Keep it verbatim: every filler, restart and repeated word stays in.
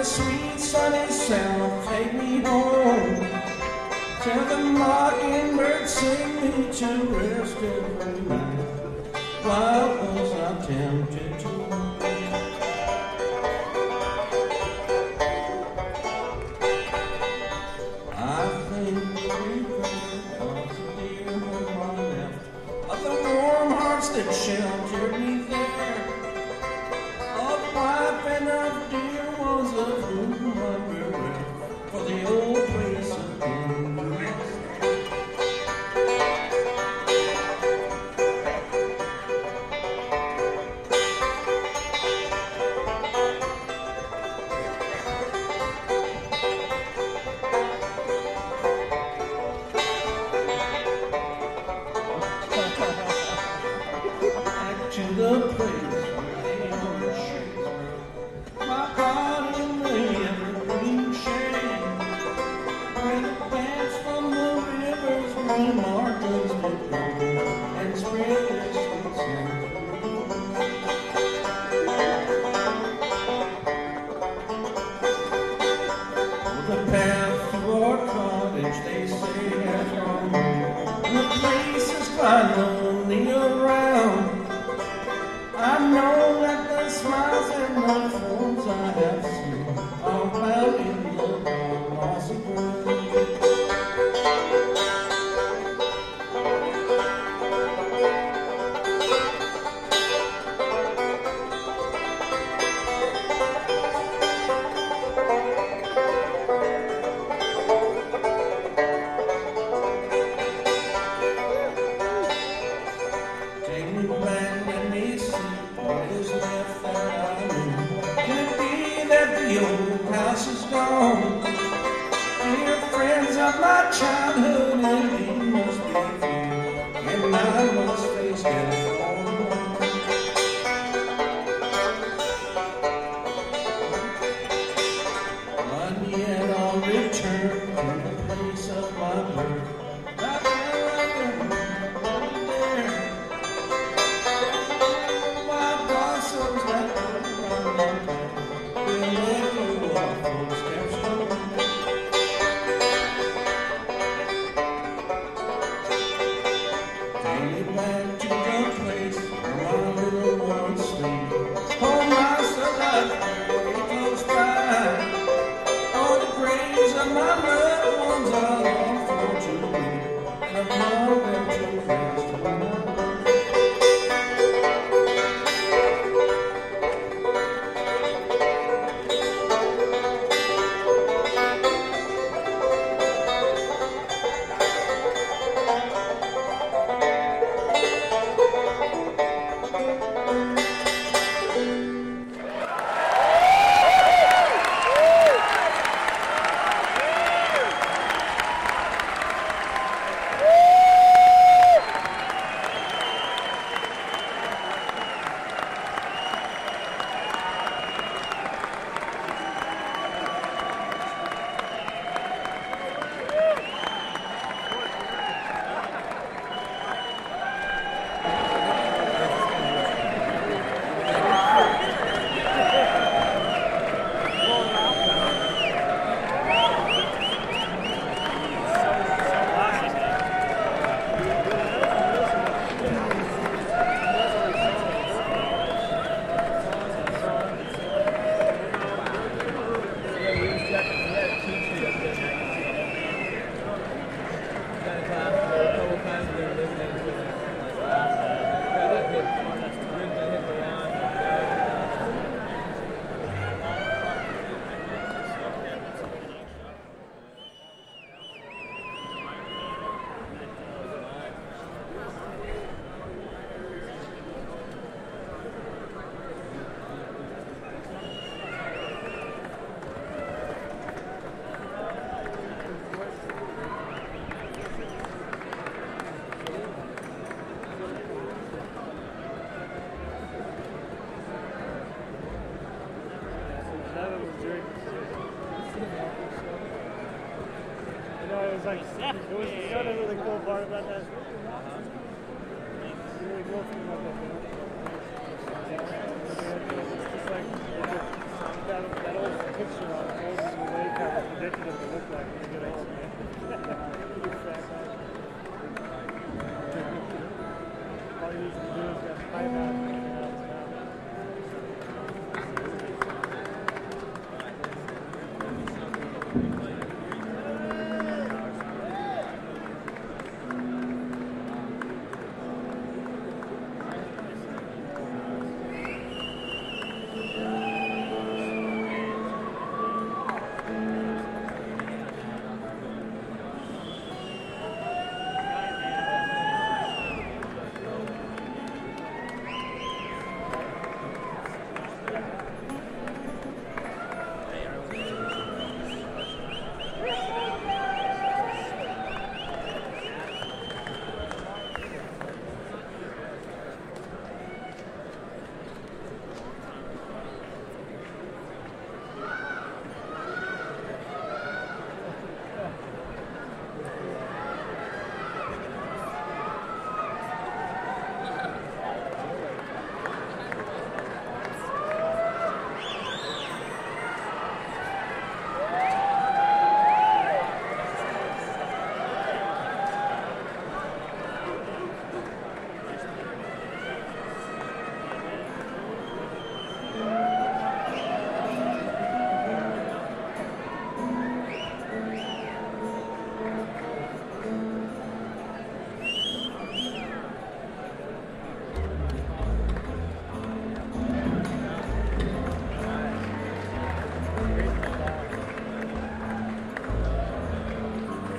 sweet sunny sound, take me home. Tell the mockingbird sing me to rest every night. Why was I tempted to? I think the river was a dear home I left, of the warm hearts that sheltered me there, of wife and of dear ones of whom I bereft, for the old place of tenderness. To the place where the old shades, my heart in the evergreen shade, where the plants from the river's green margins did grow and spread their sweet scent. The path to our cottage, they say, has run, and the place is quite lonely around. I know that the smiles and the forms I have seen are found in the dark mossy ground. Take me back, let me see what is left that I knew. Can it be that the old house is gone? Dear friends of my childhood, and we must be few, and I must face death alone. But yet I'll return to the place of my birth. Right there, right there, right there. Back to the place where my little ones sleep. Hold myself up very close by. All the graves of my loved ones I long for to be, and upon them to rest tonight. like, it was kind of really cool part about that. Uh-huh. Really cool thing about that film. It's just like that, that old picture on Old and the Way cover predicted it to look like when you get old, man.